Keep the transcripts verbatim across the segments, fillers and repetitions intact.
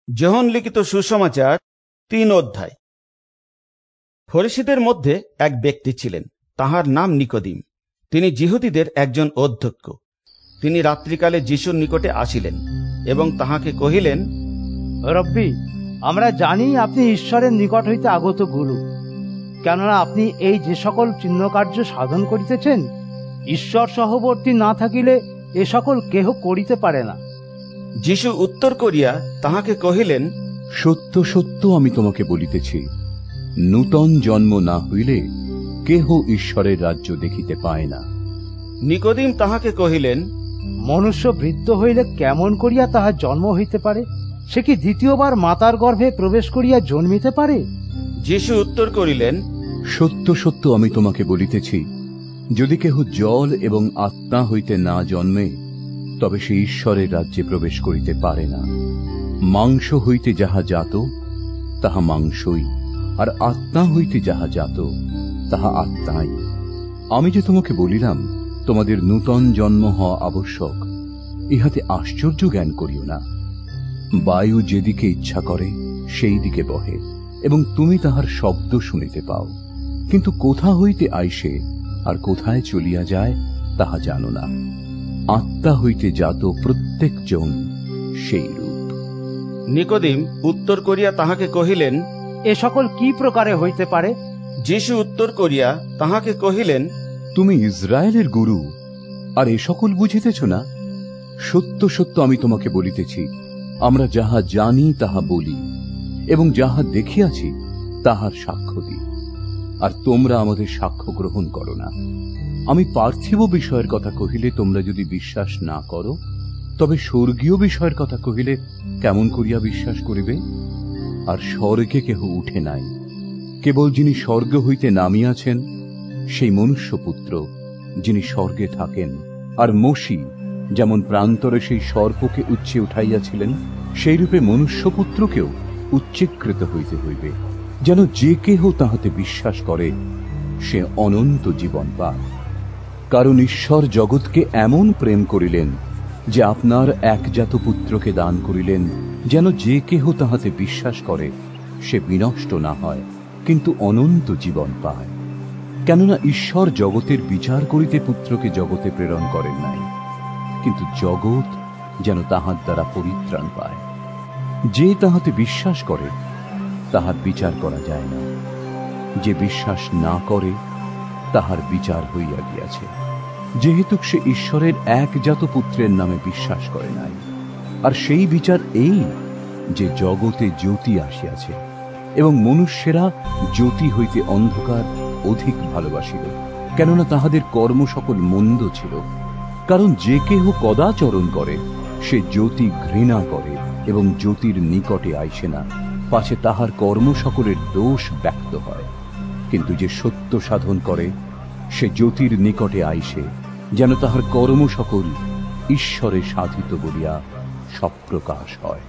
যোহন লিখিত সুসমাচার তিন অধ্যায়। ফরিসীদের মধ্যে এক ব্যক্তি ছিলেন, তাহার নাম নিকোদিম। তিনি যিহুদীদের একজন অধ্যক্ষ। তিনি রাত্রিকালে যীশুর নিকটে আসিলেন এবং তাহাকে কহিলেন, রব্বী, আমরা জানি আপনি ঈশ্বরের নিকট হইতে আগত গুরু, কেননা আপনি এই যে সকল চিহ্নকার্য সাধন করিতেছেন, ঈশ্বর সহবর্তী না থাকিলে এ সকল কেহ করিতে পারে না। যীশু উত্তর করিয়া তাহাকে কহিলেন, সত্য সত্য আমি তোমাকে বলিতেছি, নূতন জন্ম না হইলে কেহ ঈশ্বরের রাজ্য দেখিতে পায় না। নিকোদিম তাহাকে কহিলেন, মনুষ্য বৃদ্ধ হইলে কেমন করিয়া তাহার জন্ম হইতে পারে? সে কি দ্বিতীয়বার মাতার গর্ভে প্রবেশ করিয়া জন্মিতে পারে? যীশু উত্তর করিলেন, সত্য সত্য আমি তোমাকে বলিতেছি, যদি কেহ জল এবং আত্মা হইতে না জন্মে, তবে সে ঈশ্বরের রাজ্যে প্রবেশ করিতে পারে না। মাংস হইতে যাহা জাত তাহা মাংসই, আর আত্মা হইতে যাহা জাত তাহা আত্মাই। আমি যে তোমাকে বলিলাম তোমাদের নূতন জন্ম হওয়া আবশ্যক, ইহাতে আশ্চর্য জ্ঞান করিও না। বায়ু যেদিকে ইচ্ছা করে সেই দিকে বহে, এবং তুমি তাহার শব্দ শুনিতে পাও, কিন্তু কোথা হইতে আইসে আর কোথায় চলিয়া যায় তাহা জানো না। আত্মা হইতে জাত প্রত্যেক জন সেই রূপ। নিকোদিম উত্তর করিয়া তাহাকে কহিলেন, এ সকল কি প্রকারে হইতে পারে? যীশু উত্তর করিয়া তাহাকে কহিলেন, তুমি ইসরায়েলের গুরু, আর এ সকল বুঝিতেছ না? সত্য সত্য আমি তোমাকে বলিতেছি, আমরা যাহা জানি তাহা বলি, এবং যাহা দেখিয়াছি তাহার সাক্ষ্য দিই, আর তোমরা আমাদের সাক্ষ্য গ্রহণ করো না। আমি পার্থিব বিষয়ের কথা কহিলে তোমরা যদি বিশ্বাস না করো, তবে স্বর্গীয় বিষয়ের কথা কহিলে কেমন করিয়া বিশ্বাস করিবে? আর স্বর্গে কেহ উঠে নাই, কেবল যিনি স্বর্গ হইতে নামিয়াছেন সেই মনুষ্যপুত্র, যিনি স্বর্গে থাকেন। আর মসি যেমন প্রান্তরে সেই সর্পকে উচ্চে উঠাইয়াছিলেন, সেই রূপে মনুষ্যপুত্রকেও উচ্চীকৃত হইতে হইবে, যেন যে কেহ তাহাতে বিশ্বাস করে সে অনন্ত জীবন পায়। কারণ ঈশ্বর জগৎকে এমন প্রেম করিলেন যে আপনার একজাত পুত্রকে দান করিলেন, যেন যে কেহ তাহাতে বিশ্বাস করে সে বিনষ্ট না হয়, কিন্তু অনন্ত জীবন পায়। কেননা ঈশ্বর জগতের বিচার করিতে পুত্রকে জগতে প্রেরণ করেন নাই, কিন্তু জগৎ যেন তাহার দ্বারা পরিত্রাণ পায়। যে তাহাতে বিশ্বাস করে তাহার বিচার করা যায় না, যে বিশ্বাস না করে তাহার বিচার হইয়া গিয়াছে, যেহেতু সে ঈশ্বরের একজাত পুত্রের নামে বিশ্বাস করে নাই। আর সেই বিচার এই যে জগতে জ্যোতি আসিয়াছে, এবং মনুষ্যেরা জ্যোতি হইতে অন্ধকার অধিক ভালোবাসিল, কেননা তাহাদের কর্ম সকল মন্দ ছিল। কারণ যে কেহ কদাচরণ করে সে জ্যোতি ঘৃণা করে, এবং জ্যোতির নিকটে আইসে না, পাছে তাহার কর্ম সকলের দোষ ব্যক্ত হয়। কিন্তু যে সত্য সাধন করে সে জ্যোতির নিকটে আইসে, যেন তাহার কর্ম সকল ঈশ্বরে সাধিত বলিয়া সপ্রকাশ হয়।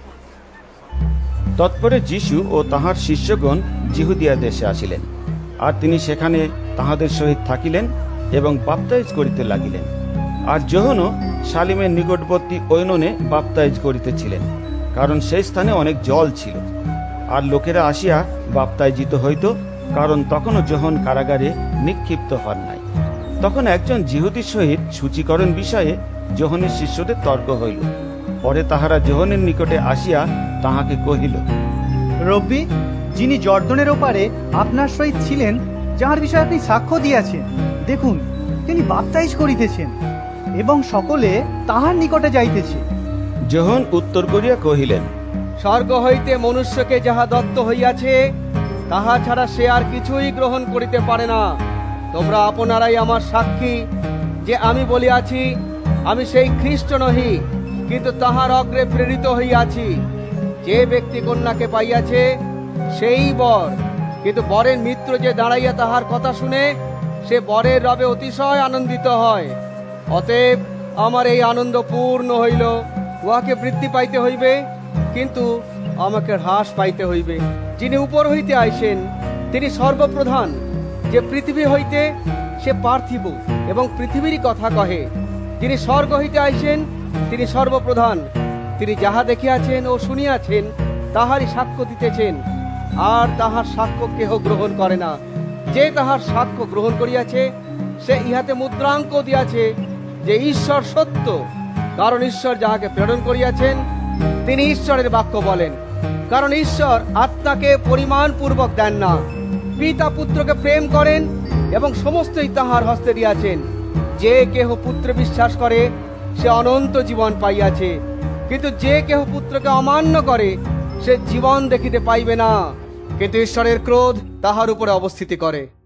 তৎপরে যীশু ও তাহার শিষ্যগণ যিহুদিয়া দেশে আসিলেন, আর তিনি সেখানে তাহাদের সহিত থাকিলেন এবং বাপ্তাইজ করিতে লাগিলেন। আর যোহনও শালিমের নিকটবর্তী ঐননে বাপ্তাইজ করিতেছিলেন, কারণ সেই স্থানে অনেক জল ছিল। আর লোকেরা আসিয়া বাপ্তাইজিত হইত, কারণ তখনও যোহন কারাগারে নিক্ষিপ্ত হন নাই। তখন একজন যিহুদীর সহিত সূচীকরণ বিষয়ে যোহনের শিষ্যদের তর্ক হইল। পরে তাহারা যোহনের নিকটে আসিয়া তাহাকে কহিল, রব্বী, যিনি জর্দনের ওপারে আপনার সহিত ছিলেন, যাহার বিষয়ে আপনি সাক্ষ্য দিয়াছেন, দেখুন তিনি বাপ্তাইজ করিতেছেন, এবং সকলে তাহার নিকটে যাইতেছে। যোহন উত্তর করিয়া কহিলেন, স্বর্গ হইতে মনুষ্যকে যাহা দত্ত হইয়াছে তাহা ছাড়া সে আর কিছুই গ্রহণ করিতে পারে না। তোমরা আপনারাই আমার সাক্ষী যে আমি বলিয়াছি, আমি সেই খ্রিস্ট নহি, কিন্তু তাহার অগ্রে প্রেরিত হইয়াছি। যে ব্যক্তি কন্যাকে পাইয়াছে সেই বর, কিন্তু বরের মিত্র যে দাঁড়াইয়া তাহার কথা শুনে সে বরের রবে অতিশয় আনন্দিত হয়। অতএব আমার এই আনন্দ পূর্ণ হইল। উহাকে বৃদ্ধি পাইতে হইবে, কিন্তু আমাকে হ্রাস পাইতে হইবে। যিনি উপর হইতে আইসেন তিনি সর্বপ্রধান। যে পৃথিবী হইতে সে পার্থিব এবং পৃথিবীরই কথা কহে। যিনি স্বর্গ হইতে আইসেন তিনি সর্বপ্রধান। তিনি যাহা দেখিয়াছেন ও শুনিয়াছেন তাহারই সাক্ষ্য দিতেছেন, আর তাহার সাক্ষ্য কেহ গ্রহণ করে না। যে তাহার সাক্ষ্য গ্রহণ করিয়াছে সে ইহাতে মুদ্রাঙ্ক দিয়াছে যে ঈশ্বর সত্য, কারণ ঈশ্বর যাহাকে প্রেরণ করিয়াছেন তিনি ঈশ্বরের বাক্য বলেন। কারণ ঈশ্বর আত্মাকে পরিমাণ পূর্বক দেন না, পিতা পুত্রকে প্রেম করেন এবং সমস্তই তাহার হস্তে দিয়াছেন। যে কেহ পুত্রে বিশ্বাস করে সে অনন্ত জীবন পাইয়াছে, কিন্তু যে কেহ পুত্রকে অমান্য করে সে জীবন দেখিতে পাইবে না, কিন্তু ঈশ্বরের ক্রোধ তাহার উপরে অবস্থিতি করে।